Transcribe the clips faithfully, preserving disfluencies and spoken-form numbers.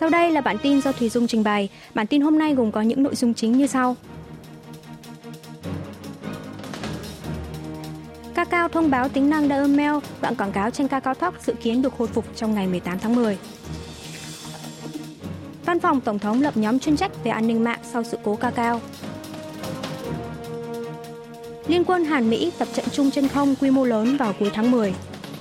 Sau đây là bản tin do Thùy Dung trình bày. Bản tin hôm nay gồm có những nội dung chính như sau. Kakao thông báo tính năng Dial Mail, đoạn quảng cáo trên Kakao Talk dự kiến được hồi phục trong ngày mười tám tháng mười. Văn phòng Tổng thống lập nhóm chuyên trách về an ninh mạng sau sự cố Kakao. Liên quân Hàn-Mỹ tập trận chung trên không quy mô lớn vào cuối tháng mười.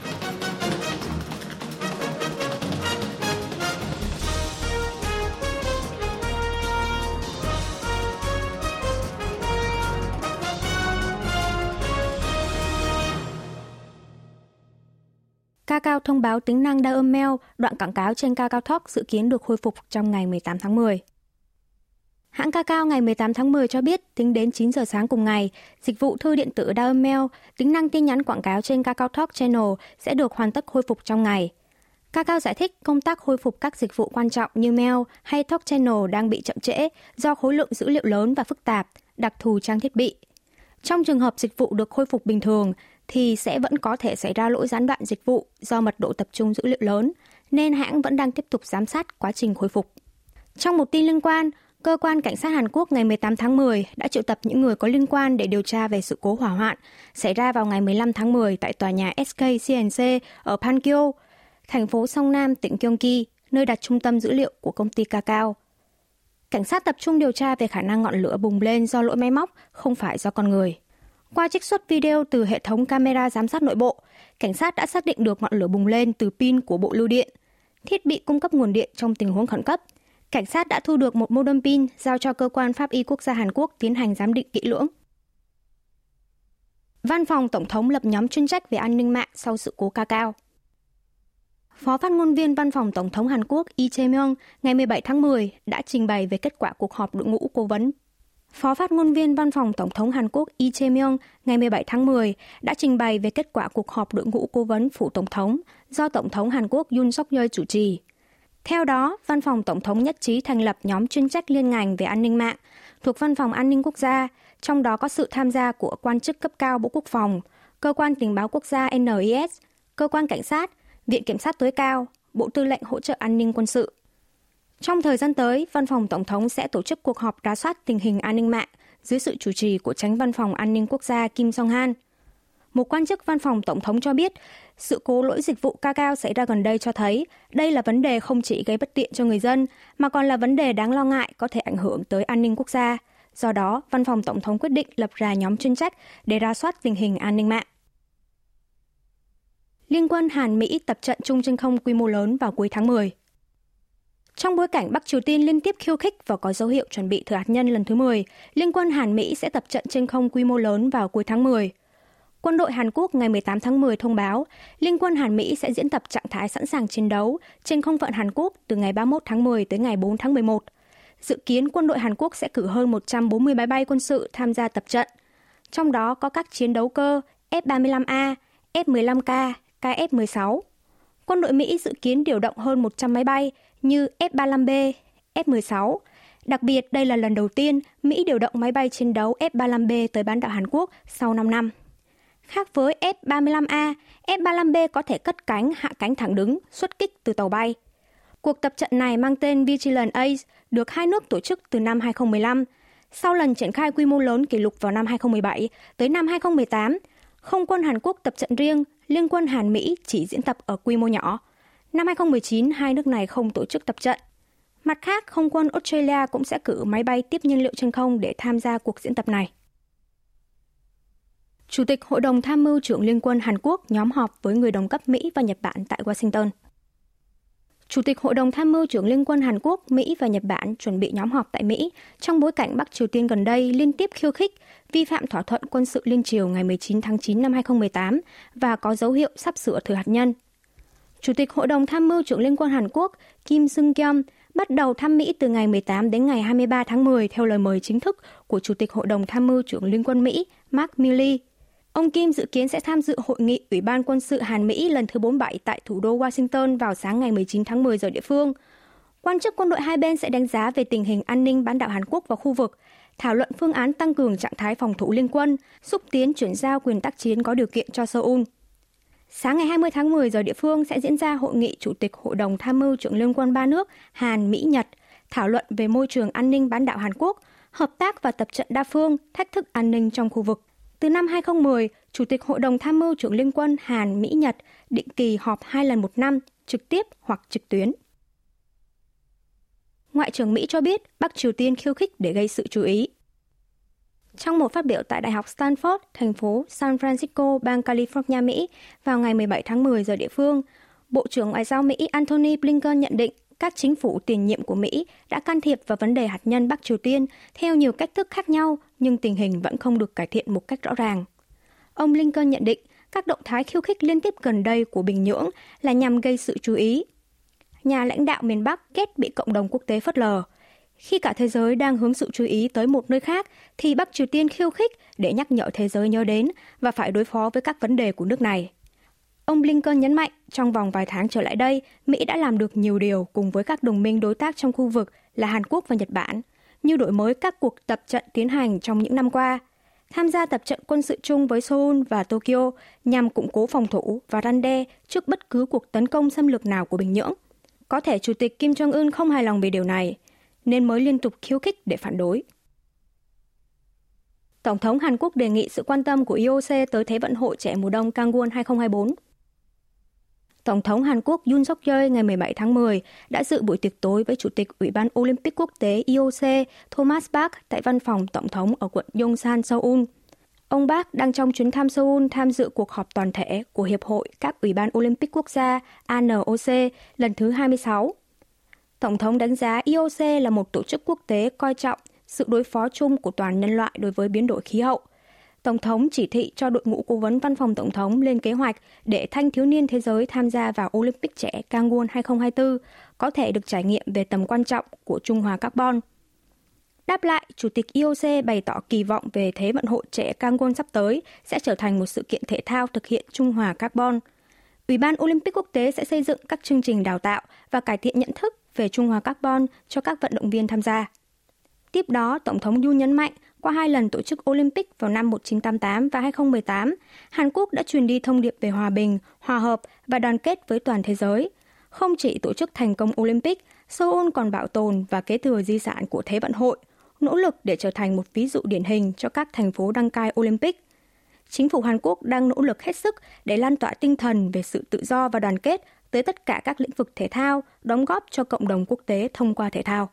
Kakao thông báo tính năng Dial Mail, đoạn quảng cáo trên Kakao Talk dự kiến được khôi phục trong ngày mười tám tháng mười. Hãng Kakao ngày mười tám tháng mười cho biết, tính đến chín giờ sáng cùng ngày, dịch vụ thư điện tử Dial Mail, tính năng tin nhắn quảng cáo trên Kakao Talk Channel sẽ được hoàn tất khôi phục trong ngày. Kakao giải thích công tác khôi phục các dịch vụ quan trọng như Mail hay Talk Channel đang bị chậm trễ do khối lượng dữ liệu lớn và phức tạp, đặc thù trang thiết bị. Trong trường hợp dịch vụ được khôi phục bình thường, thì sẽ vẫn có thể xảy ra lỗi gián đoạn dịch vụ do mật độ tập trung dữ liệu lớn, nên hãng vẫn đang tiếp tục giám sát quá trình khôi phục. Trong một tin liên quan, Cơ quan Cảnh sát Hàn Quốc ngày mười tám tháng mười đã triệu tập những người có liên quan để điều tra về sự cố hỏa hoạn xảy ra vào ngày mười lăm tháng mười tại tòa nhà ét ca xê en xê ở Pankyo, thành phố Songnam, tỉnh Gyeonggi, nơi đặt trung tâm dữ liệu của công ty Kakao. Cảnh sát tập trung điều tra về khả năng ngọn lửa bùng lên do lỗi máy móc, không phải do con người. Qua trích xuất video từ hệ thống camera giám sát nội bộ, cảnh sát đã xác định được ngọn lửa bùng lên từ pin của bộ lưu điện, thiết bị cung cấp nguồn điện trong tình huống khẩn cấp. Cảnh sát đã thu được một modem pin giao cho Cơ quan Pháp y Quốc gia Hàn Quốc tiến hành giám định kỹ lưỡng. Văn phòng Tổng thống lập nhóm chuyên trách về an ninh mạng sau sự cố Kakao. Phó phát ngôn viên Văn phòng Tổng thống Hàn Quốc Lee Jae-myung ngày mười bảy tháng mười đã trình bày về kết quả cuộc họp đội ngũ cố vấn. Phó phát ngôn viên Văn phòng Tổng thống Hàn Quốc Lee Jae-myung ngày mười bảy tháng mười đã trình bày về kết quả cuộc họp đội ngũ cố vấn phủ Tổng thống do Tổng thống Hàn Quốc Yoon Suk-yeol chủ trì. Theo đó, Văn phòng Tổng thống nhất trí thành lập nhóm chuyên trách liên ngành về an ninh mạng thuộc Văn phòng An ninh Quốc gia, trong đó có sự tham gia của quan chức cấp cao Bộ Quốc phòng, Cơ quan Tình báo Quốc gia en i ét, Cơ quan Cảnh sát, Viện Kiểm sát tối cao, Bộ Tư lệnh Hỗ trợ An ninh Quân sự. Trong thời gian tới, Văn phòng Tổng thống sẽ tổ chức cuộc họp rà soát tình hình an ninh mạng dưới sự chủ trì của Chánh Văn phòng An ninh Quốc gia Kim Song-han. Một quan chức Văn phòng Tổng thống cho biết, sự cố lỗi dịch vụ Kakao xảy ra gần đây cho thấy đây là vấn đề không chỉ gây bất tiện cho người dân, mà còn là vấn đề đáng lo ngại có thể ảnh hưởng tới an ninh quốc gia. Do đó, Văn phòng Tổng thống quyết định lập ra nhóm chuyên trách để rà soát tình hình an ninh mạng. Liên quân Hàn-Mỹ tập trận chung trên không quy mô lớn vào cuối tháng mười. Trong bối cảnh Bắc Triều Tiên liên tiếp khiêu khích và có dấu hiệu chuẩn bị thử hạt nhân lần thứ mười, Liên quân Hàn-Mỹ sẽ tập trận trên không quy mô lớn vào cuối tháng mười. Quân đội Hàn Quốc ngày mười tám tháng mười thông báo, Liên quân Hàn-Mỹ sẽ diễn tập trạng thái sẵn sàng chiến đấu trên không phận Hàn Quốc từ ngày ba mươi mốt tháng mười tới ngày bốn tháng mười một. Dự kiến quân đội Hàn Quốc sẽ cử hơn một trăm bốn mươi máy bay quân sự tham gia tập trận, trong đó có các chiến đấu cơ F ba mươi lăm A, F mười lăm K, K F mười sáu. Quân đội Mỹ dự kiến điều động hơn một trăm máy bay như F ba mươi lăm B, F mười sáu. Đặc biệt, đây là lần đầu tiên Mỹ điều động máy bay chiến đấu F ba mươi lăm B tới bán đảo Hàn Quốc sau năm năm. Khác với F ba mươi lăm A, F ba mươi lăm B có thể cất cánh, hạ cánh thẳng đứng, xuất kích từ tàu bay. Cuộc tập trận này mang tên Vigilant Ace, được hai nước tổ chức từ năm hai không một năm. Sau lần triển khai quy mô lớn kỷ lục vào năm hai không một bảy, tới năm hai không một tám, không quân Hàn Quốc tập trận riêng, Liên quân Hàn-Mỹ chỉ diễn tập ở quy mô nhỏ. Năm hai không một chín, hai nước này không tổ chức tập trận. Mặt khác, không quân Australia cũng sẽ cử máy bay tiếp nhiên liệu trên không để tham gia cuộc diễn tập này. Chủ tịch Hội đồng Tham mưu trưởng Liên quân Hàn Quốc nhóm họp với người đồng cấp Mỹ và Nhật Bản tại Washington. Chủ tịch Hội đồng Tham mưu trưởng Liên quân Hàn Quốc, Mỹ và Nhật Bản chuẩn bị nhóm họp tại Mỹ trong bối cảnh Bắc Triều Tiên gần đây liên tiếp khiêu khích, vi phạm thỏa thuận quân sự liên triều ngày mười chín tháng chín năm hai không một tám và có dấu hiệu sắp sửa thử hạt nhân. Chủ tịch Hội đồng Tham mưu trưởng Liên quân Hàn Quốc Kim Sung-kyung bắt đầu thăm Mỹ từ ngày mười tám đến ngày hai mươi ba tháng mười theo lời mời chính thức của Chủ tịch Hội đồng Tham mưu trưởng Liên quân Mỹ Mark Milley. Ông Kim dự kiến sẽ tham dự hội nghị Ủy ban quân sự Hàn-Mỹ lần thứ bốn mươi bảy tại thủ đô Washington vào sáng ngày mười chín tháng mười giờ địa phương. Quan chức quân đội hai bên sẽ đánh giá về tình hình an ninh bán đảo Hàn Quốc và khu vực, thảo luận phương án tăng cường trạng thái phòng thủ liên quân, xúc tiến chuyển giao quyền tác chiến có điều kiện cho Seoul. Sáng ngày hai mươi tháng mười giờ địa phương sẽ diễn ra hội nghị Chủ tịch Hội đồng Tham mưu trưởng Liên quân ba nước Hàn, Mỹ, Nhật thảo luận về môi trường an ninh bán đảo Hàn Quốc, hợp tác và tập trận đa phương, thách thức an ninh trong khu vực. Từ năm hai không một không, Chủ tịch Hội đồng Tham mưu trưởng Liên quân Hàn, Mỹ, Nhật định kỳ họp hai lần một năm, trực tiếp hoặc trực tuyến. Ngoại trưởng Mỹ cho biết Bắc Triều Tiên khiêu khích để gây sự chú ý. Trong một phát biểu tại Đại học Stanford, thành phố San Francisco, bang California, Mỹ, vào ngày mười bảy tháng mười giờ địa phương, Bộ trưởng Ngoại giao Mỹ Antony Blinken nhận định các chính phủ tiền nhiệm của Mỹ đã can thiệp vào vấn đề hạt nhân Bắc Triều Tiên theo nhiều cách thức khác nhau, nhưng tình hình vẫn không được cải thiện một cách rõ ràng. Ông Blinken nhận định các động thái khiêu khích liên tiếp gần đây của Bình Nhưỡng là nhằm gây sự chú ý. Nhà lãnh đạo miền Bắc ghét bị cộng đồng quốc tế phớt lờ. Khi cả thế giới đang hướng sự chú ý tới một nơi khác, thì Bắc Triều Tiên khiêu khích để nhắc nhở thế giới nhớ đến và phải đối phó với các vấn đề của nước này. Ông Blinken nhấn mạnh, trong vòng vài tháng trở lại đây, Mỹ đã làm được nhiều điều cùng với các đồng minh đối tác trong khu vực là Hàn Quốc và Nhật Bản, như đổi mới các cuộc tập trận tiến hành trong những năm qua, tham gia tập trận quân sự chung với Seoul và Tokyo nhằm củng cố phòng thủ và răn đe trước bất cứ cuộc tấn công xâm lược nào của Bình Nhưỡng. Có thể Chủ tịch Kim Jong-un không hài lòng về điều này, nên mới liên tục khiêu khích để phản đối. Tổng thống Hàn Quốc đề nghị sự quan tâm của i o xê tới Thế vận hội trẻ mùa đông Kangwon hai không hai tư. Tổng thống Hàn Quốc Yoon suk yeol ngày mười bảy tháng mười đã dự buổi tiệc tối với Chủ tịch Ủy ban Olympic Quốc tế i o xê Thomas Bach tại văn phòng Tổng thống ở quận Yongsan, Seoul. Ông Bach đang trong chuyến thăm Seoul tham dự cuộc họp toàn thể của Hiệp hội các Ủy ban Olympic Quốc gia a en o xê lần thứ hai mươi sáu. Tổng thống đánh giá i o xê là một tổ chức quốc tế coi trọng sự đối phó chung của toàn nhân loại đối với biến đổi khí hậu. Tổng thống chỉ thị cho đội ngũ cố vấn văn phòng Tổng thống lên kế hoạch để thanh thiếu niên thế giới tham gia vào Olympic trẻ Kangwon hai không hai tư có thể được trải nghiệm về tầm quan trọng của trung hòa carbon. Đáp lại, Chủ tịch i o xê bày tỏ kỳ vọng về Thế vận hội trẻ Kangwon sắp tới sẽ trở thành một sự kiện thể thao thực hiện trung hòa carbon. Ủy ban Olympic quốc tế sẽ xây dựng các chương trình đào tạo và cải thiện nhận thức về trung hòa carbon cho các vận động viên tham gia. Tiếp đó, Tổng thống Yoon nhấn mạnh, qua hai lần tổ chức Olympic vào năm một nghìn chín trăm tám mươi tám và hai không một tám, Hàn Quốc đã truyền đi thông điệp về hòa bình, hòa hợp và đoàn kết với toàn thế giới. Không chỉ tổ chức thành công Olympic, Seoul còn bảo tồn và kế thừa di sản của Thế vận hội, nỗ lực để trở thành một ví dụ điển hình cho các thành phố đăng cai Olympic. Chính phủ Hàn Quốc đang nỗ lực hết sức để lan tỏa tinh thần về sự tự do và đoàn kết tới tất cả các lĩnh vực thể thao, đóng góp cho cộng đồng quốc tế thông qua thể thao.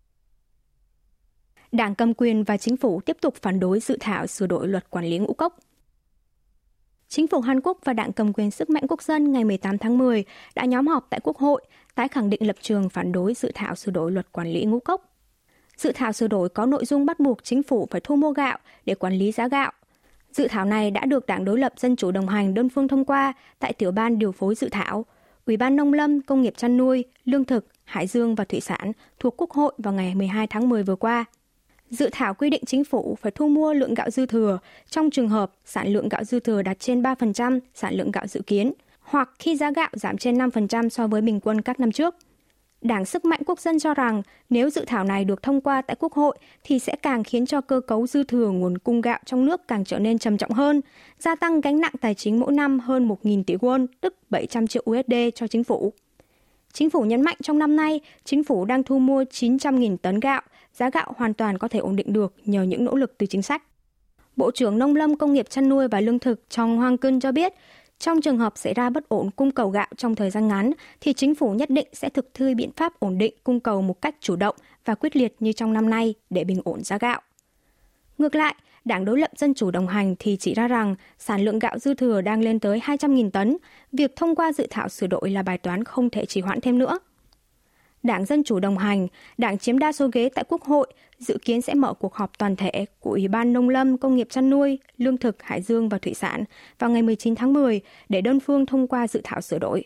Đảng cầm quyền và chính phủ tiếp tục phản đối dự thảo sửa đổi luật quản lý ngũ cốc. Chính phủ Hàn Quốc và Đảng cầm quyền Sức mạnh Quốc dân ngày mười tám tháng mười đã nhóm họp tại Quốc hội, tái khẳng định lập trường phản đối dự thảo sửa đổi luật quản lý ngũ cốc. Dự thảo sửa đổi có nội dung bắt buộc chính phủ phải thu mua gạo để quản lý giá gạo. Dự thảo này đã được Đảng đối lập Dân chủ đồng hành đơn phương thông qua tại tiểu ban điều phối dự thảo, Ủy ban Nông lâm, Công nghiệp chăn nuôi, Lương thực, Hải dương và Thủy sản thuộc Quốc hội vào ngày mười hai tháng mười vừa qua. Dự thảo quy định chính phủ phải thu mua lượng gạo dư thừa trong trường hợp sản lượng gạo dư thừa đạt trên ba phần trăm sản lượng gạo dự kiến, hoặc khi giá gạo giảm trên năm phần trăm so với bình quân các năm trước. Đảng Sức mạnh Quốc dân cho rằng nếu dự thảo này được thông qua tại Quốc hội thì sẽ càng khiến cho cơ cấu dư thừa nguồn cung gạo trong nước càng trở nên trầm trọng hơn, gia tăng gánh nặng tài chính mỗi năm hơn một nghìn tỷ won, tức bảy trăm triệu u ét đê cho chính phủ. Chính phủ nhấn mạnh trong năm nay, chính phủ đang thu mua chín trăm nghìn tấn gạo, giá gạo hoàn toàn có thể ổn định được nhờ những nỗ lực từ chính sách. Bộ trưởng Nông lâm, Công nghiệp chăn nuôi và Lương thực Chong Hwang-keun cho biết, trong trường hợp xảy ra bất ổn cung cầu gạo trong thời gian ngắn, thì chính phủ nhất định sẽ thực thi biện pháp ổn định cung cầu một cách chủ động và quyết liệt như trong năm nay để bình ổn giá gạo. Ngược lại, Đảng đối lập Dân chủ đồng hành thì chỉ ra rằng sản lượng gạo dư thừa đang lên tới hai trăm nghìn tấn, việc thông qua dự thảo sửa đổi là bài toán không thể trì hoãn thêm nữa. Đảng Dân chủ đồng hành, đảng chiếm đa số ghế tại Quốc hội, dự kiến sẽ mở cuộc họp toàn thể của Ủy ban Nông lâm, Công nghiệp chăn nuôi, Lương thực, Hải dương và Thủy sản vào ngày mười chín tháng mười để đơn phương thông qua dự thảo sửa đổi.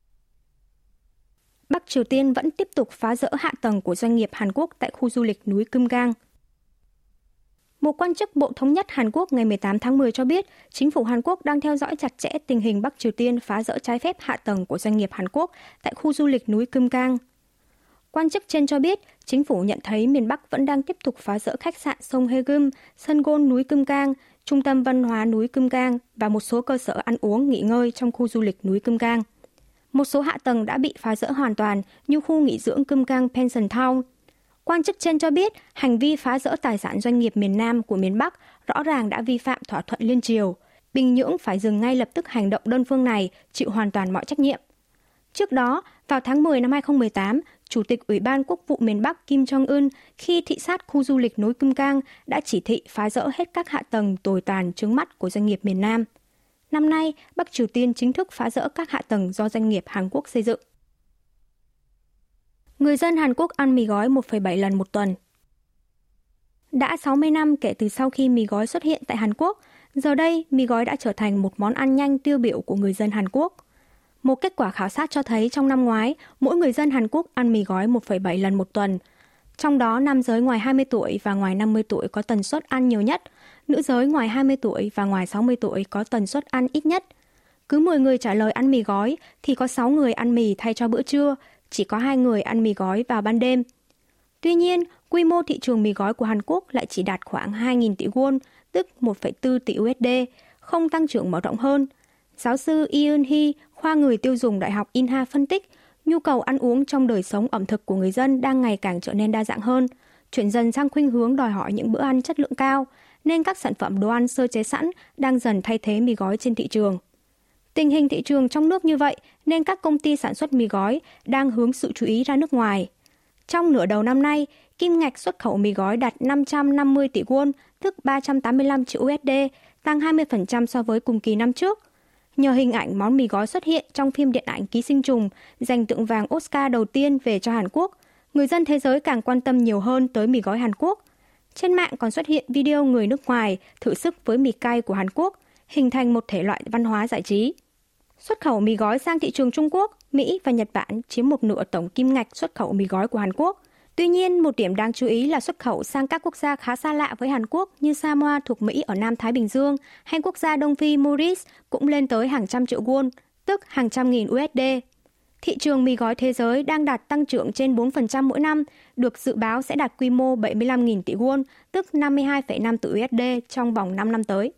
Bắc Triều Tiên vẫn tiếp tục phá rỡ hạ tầng của doanh nghiệp Hàn Quốc tại khu du lịch núi Kim Gang. Một quan chức Bộ Thống nhất Hàn Quốc ngày mười tám tháng mười cho biết, chính phủ Hàn Quốc đang theo dõi chặt chẽ tình hình Bắc Triều Tiên phá rỡ trái phép hạ tầng của doanh nghiệp Hàn Quốc tại khu du lịch núi Kim Gang. Quan chức trên cho biết, chính phủ nhận thấy miền Bắc vẫn đang tiếp tục phá rỡ khách sạn sông Haegum, sân golf núi Kim Gang, trung tâm văn hóa núi Cơm Cang và một số cơ sở ăn uống nghỉ ngơi trong khu du lịch núi Cơm Cang. Một số hạ tầng đã bị phá rỡ hoàn toàn như khu nghỉ dưỡng Cơm Cang Pension Town. Quan chức trên cho biết hành vi phá rỡ tài sản doanh nghiệp miền Nam của miền Bắc rõ ràng đã vi phạm thỏa thuận liên triều. Bình Nhưỡng phải dừng ngay lập tức hành động đơn phương này, chịu hoàn toàn mọi trách nhiệm. Trước đó, vào tháng mười năm hai không một tám, Chủ tịch Ủy ban Quốc vụ miền Bắc Kim Jong-un khi thị sát khu du lịch núi Cơm Cang đã chỉ thị phá rỡ hết các hạ tầng tồi tàn chướng mắt của doanh nghiệp miền Nam. Năm nay, Bắc Triều Tiên chính thức phá rỡ các hạ tầng do doanh nghiệp Hàn Quốc xây dựng. Người dân Hàn Quốc ăn mì gói một phẩy bảy lần một tuần. Đã sáu mươi năm kể từ sau khi mì gói xuất hiện tại Hàn Quốc, giờ đây mì gói đã trở thành một món ăn nhanh tiêu biểu của người dân Hàn Quốc. Một kết quả khảo sát cho thấy trong năm ngoái, mỗi người dân Hàn Quốc ăn mì gói một phẩy bảy lần một tuần. Trong đó, nam giới ngoài hai mươi tuổi và ngoài năm mươi tuổi có tần suất ăn nhiều nhất, nữ giới ngoài hai mươi tuổi và ngoài sáu mươi tuổi có tần suất ăn ít nhất. Cứ mười người trả lời ăn mì gói thì có sáu người ăn mì thay cho bữa trưa, chỉ có hai người ăn mì gói vào ban đêm. Tuy nhiên, quy mô thị trường mì gói của Hàn Quốc lại chỉ đạt khoảng hai nghìn tỷ won, tức một phẩy bốn tỷ u ét đê, không tăng trưởng mở rộng hơn. Giáo sư Eun Hee, khoa người tiêu dùng Đại học Inha phân tích, nhu cầu ăn uống trong đời sống ẩm thực của người dân đang ngày càng trở nên đa dạng hơn, chuyển dần sang khuynh hướng đòi hỏi những bữa ăn chất lượng cao, nên các sản phẩm đồ ăn sơ chế sẵn đang dần thay thế mì gói trên thị trường. Tình hình thị trường trong nước như vậy nên các công ty sản xuất mì gói đang hướng sự chú ý ra nước ngoài. Trong nửa đầu năm nay, kim ngạch xuất khẩu mì gói đạt năm trăm năm mươi tỷ won, tức ba trăm tám mươi lăm triệu u ét đê, tăng hai mươi phần trăm so với cùng kỳ năm trước. Nhờ hình ảnh món mì gói xuất hiện trong phim điện ảnh Ký sinh trùng, giành tượng vàng Oscar đầu tiên về cho Hàn Quốc, người dân thế giới càng quan tâm nhiều hơn tới mì gói Hàn Quốc. Trên mạng còn xuất hiện video người nước ngoài thử sức với mì cay của Hàn Quốc, hình thành một thể loại văn hóa giải trí. Xuất khẩu mì gói sang thị trường Trung Quốc, Mỹ và Nhật Bản chiếm một nửa tổng kim ngạch xuất khẩu mì gói của Hàn Quốc. Tuy nhiên, một điểm đáng chú ý là xuất khẩu sang các quốc gia khá xa lạ với Hàn Quốc như Samoa thuộc Mỹ ở Nam Thái Bình Dương hay quốc gia Đông Phi Maurice cũng lên tới hàng trăm triệu won, tức hàng trăm nghìn u ét đê. Thị trường mì gói thế giới đang đạt tăng trưởng trên bốn phần trăm mỗi năm, được dự báo sẽ đạt quy mô bảy mươi lăm nghìn tỷ won, tức năm mươi hai phẩy năm tỷ u ét đê trong vòng năm năm tới.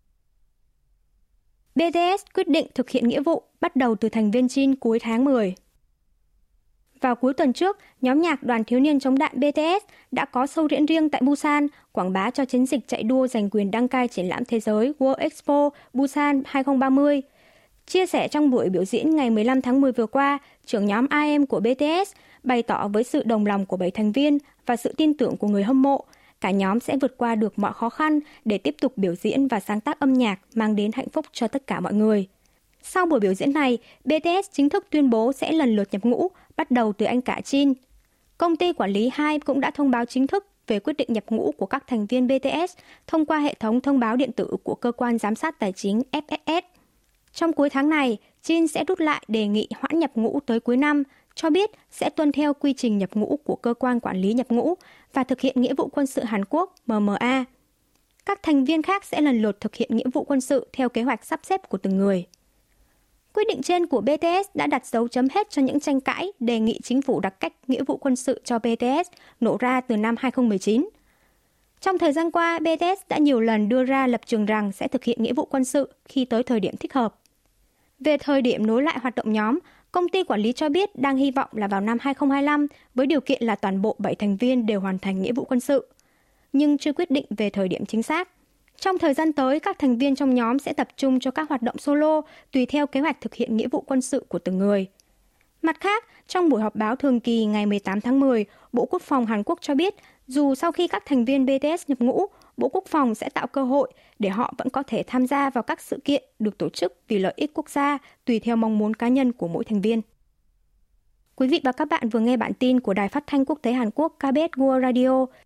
bê tê ét quyết định thực hiện nghĩa vụ bắt đầu từ thành viên Jin cuối tháng mười. Vào cuối tuần trước, nhóm nhạc Đoàn Thiếu niên chống đạn bê tê ét đã có show diễn riêng tại Busan, quảng bá cho chiến dịch chạy đua giành quyền đăng cai triển lãm thế giới World Expo Busan hai không ba không. Chia sẻ trong buổi biểu diễn ngày mười lăm tháng mười vừa qua, trưởng nhóm i em của bê tê ét bày tỏ với sự đồng lòng của bảy thành viên và sự tin tưởng của người hâm mộ, cả nhóm sẽ vượt qua được mọi khó khăn để tiếp tục biểu diễn và sáng tác âm nhạc mang đến hạnh phúc cho tất cả mọi người. Sau buổi biểu diễn này, bê tê ét chính thức tuyên bố sẽ lần lượt nhập ngũ, bắt đầu từ anh cả Jin. Công ty quản lý Hybe cũng đã thông báo chính thức về quyết định nhập ngũ của các thành viên bê tê ét thông qua hệ thống thông báo điện tử của cơ quan giám sát tài chính ép ét ét. Trong cuối tháng này, Jin sẽ rút lại đề nghị hoãn nhập ngũ tới cuối năm, cho biết sẽ tuân theo quy trình nhập ngũ của cơ quan quản lý nhập ngũ và thực hiện nghĩa vụ quân sự Hàn Quốc em em a. Các thành viên khác sẽ lần lượt thực hiện nghĩa vụ quân sự theo kế hoạch sắp xếp của từng người. Quyết định trên của bê tê ét đã đặt dấu chấm hết cho những tranh cãi đề nghị chính phủ đặc cách nghĩa vụ quân sự cho bê tê ét nổ ra từ năm hai không một chín. Trong thời gian qua, bê tê ét đã nhiều lần đưa ra lập trường rằng sẽ thực hiện nghĩa vụ quân sự khi tới thời điểm thích hợp. Về thời điểm nối lại hoạt động nhóm, công ty quản lý cho biết đang hy vọng là vào năm hai không hai lăm với điều kiện là toàn bộ bảy thành viên đều hoàn thành nghĩa vụ quân sự, nhưng chưa quyết định về thời điểm chính xác. Trong thời gian tới, các thành viên trong nhóm sẽ tập trung cho các hoạt động solo tùy theo kế hoạch thực hiện nghĩa vụ quân sự của từng người. Mặt khác, trong buổi họp báo thường kỳ ngày mười tám tháng mười, Bộ Quốc phòng Hàn Quốc cho biết dù sau khi các thành viên bê tê ét nhập ngũ, Bộ Quốc phòng sẽ tạo cơ hội để họ vẫn có thể tham gia vào các sự kiện được tổ chức vì lợi ích quốc gia tùy theo mong muốn cá nhân của mỗi thành viên. Quý vị và các bạn vừa nghe bản tin của Đài Phát thanh Quốc tế Hàn Quốc ca bê ét World Radio.